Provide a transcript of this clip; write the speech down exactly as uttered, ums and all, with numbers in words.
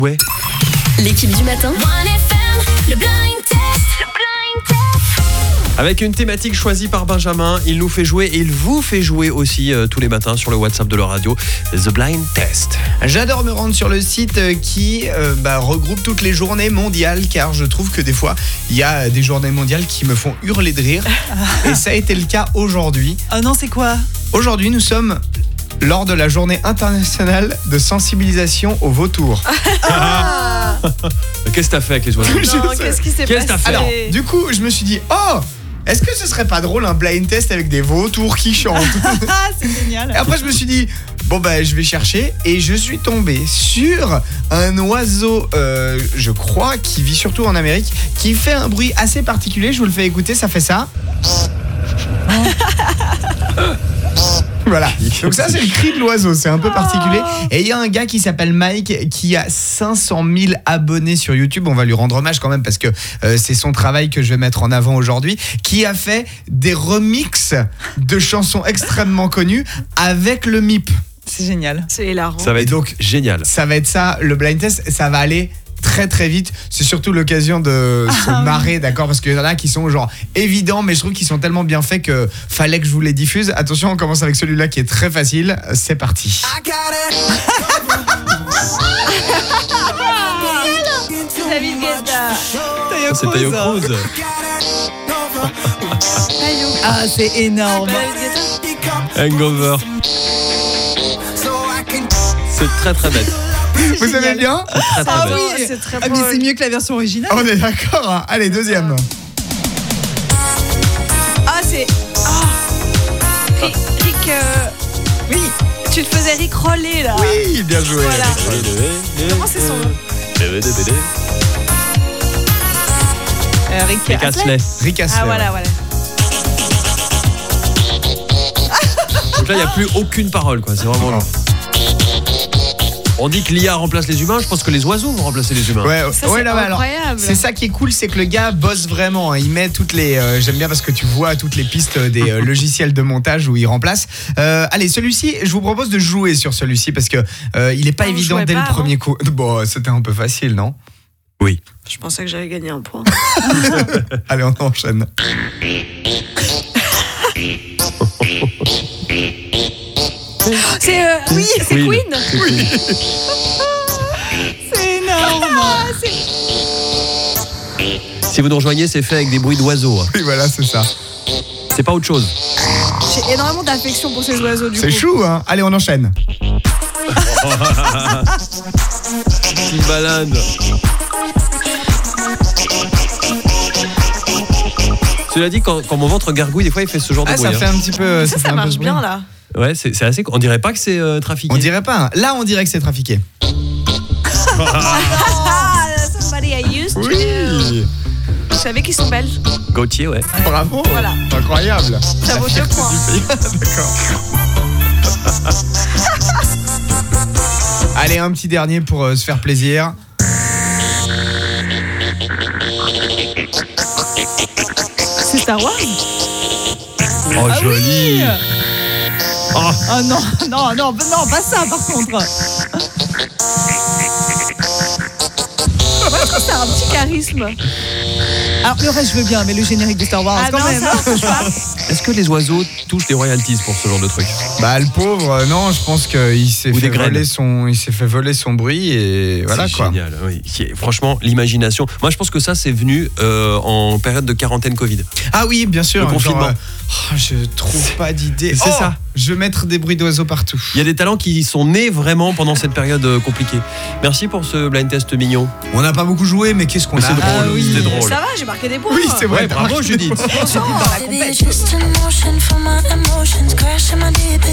Ouais. L'équipe du matin. Le blind test. Le blind test. Avec une thématique choisie par Benjamin, il nous fait jouer et il vous fait jouer aussi euh, tous les matins sur le WhatsApp de la radio, The Blind Test. J'adore me rendre sur le site qui euh, bah, regroupe toutes les journées mondiales, car je trouve que des fois, il y a des journées mondiales qui me font hurler de rire. Et ça a été le cas aujourd'hui. Ah non, c'est quoi ? Aujourd'hui, nous sommes lors de la journée internationale de sensibilisation aux vautours. Ah Qu'est-ce que t'as fait avec les oiseaux? Non, qu'est-ce qui s'est Qu'est-ce que passé? t'as fait? Alors, du coup, je me suis dit, oh, est-ce que ce serait pas drôle un blind test avec des vautours qui chantent? Ah, c'est génial. Et après, je me suis dit, bon, bah, je vais chercher. Et je suis tombé sur un oiseau, euh, je crois, qui vit surtout en Amérique, qui fait un bruit assez particulier. Je vous le fais écouter, ça fait ça. Voilà, donc ça c'est le cri de l'oiseau, c'est un peu particulier. Et il y a un gars qui s'appelle Mike qui a cinq cent mille abonnés sur YouTube. On va lui rendre hommage quand même parce que euh, c'est son travail que je vais mettre en avant aujourd'hui, qui a fait des remixes de chansons extrêmement connues avec le M I P. C'est génial. C'est hilarant. Ça va être donc génial. Ça va être ça, le blind test, ça va aller très très vite. C'est surtout l'occasion de se Ah, marrer, d'accord, parce qu'il y en a qui sont genre évidents, mais je trouve qu'ils sont tellement bien faits que fallait que je vous les diffuse. Attention, on commence avec celui-là qui est très facile. C'est parti. David Guetta. Ça, c'est Tayo Cruz. Ah, c'est énorme. Hangover. C'est très très bête. Vous génial. aimez bien? C'est très très Ah bête. oui, c'est très ah, mais c'est mieux que la version originale. On est d'accord, hein. Allez, deuxième. Ah, c'est. Ah. Rick. Rick, euh, Oui. Tu te faisais Rick roller là. Oui, bien joué. Voilà. Comment c'est son nom? Euh, Rick Rick Astley. Rick Astley. Ah, voilà, voilà. Donc là, il n'y a plus aucune parole, quoi. C'est vraiment long. On dit que l'I A remplace les humains, je pense que les oiseaux vont remplacer les humains. Ouais, Ça, ouais, c'est là, bah, alors, incroyable. c'est ça qui est cool, c'est que le gars bosse vraiment. Hein. Il met toutes les. Euh, j'aime bien parce que tu vois toutes les pistes des euh, logiciels de montage où il remplace. Euh, allez, celui-ci, je vous propose de jouer sur celui-ci parce que euh, il est pas Ah, vous évident jouez dès pas le premier coup. Bon, c'était un peu facile, non? Oui. Je pensais que j'avais gagné un point. Allez, on enchaîne. C'est. Euh, oui, c'est Queen. Queen. C'est Queen. C'est énorme. Ah, c'est. Si vous nous rejoignez, c'est fait avec des bruits d'oiseaux. hein. Oui, voilà, c'est ça. C'est pas autre chose. J'ai énormément d'affection pour ces oiseaux du coup. C'est chou, hein? Allez, on enchaîne. Timbaland. Cela dit, quand, quand mon ventre gargouille, des fois, il fait ce genre de Ah, bruit. ça hein. fait un petit peu. Ça, fait ça un peu marche ce bruit. bien là. Ouais, c'est, c'est assez. On dirait pas que c'est euh, trafiqué. On dirait pas. Hein. Là, on dirait que c'est trafiqué. Ah, somebody I used to. Oui. Je savais qu'ils sont belges. Gauthier, ouais. Bravo. Voilà. Incroyable. Ça vaut deux points. D'accord. Allez, un petit dernier pour euh, se faire plaisir. C'est Star Wars. Oh, Ah joli. oui. Oh, Oh non, non, non, non, pas ça par contre. Moi je trouve que ça a un petit charisme. Alors le reste je veux bien, mais le générique de Star Wars Ah quand non, même. ça marche pas. est-ce que les oiseaux touchent des royalties pour ce genre de truc? Bah le pauvre, euh, non, je pense qu'il s'est Ou fait des graines. voler son, il s'est fait voler son bruit et voilà C'est quoi. génial, oui. C'est- Franchement, l'imagination. Moi, je pense que ça, c'est venu euh, en période de quarantaine Covid. Ah oui, bien sûr. Le confinement. euh, oh, je trouve pas d'idée. C'est Oh, ça. Je vais mettre des bruits d'oiseaux partout. Il y a des talents qui sont nés vraiment pendant cette période euh, compliquée. Merci pour ce blind test mignon. On n'a pas beaucoup joué, mais qu'est-ce qu'on Mais a c'est drôle, Ah oui. c'était drôle. Ça va, j'ai marqué des points. Oui, c'est vrai. Ouais, bravo Judith. Dans la Baby, compète. it's just emotion for my emotions, crashing my deep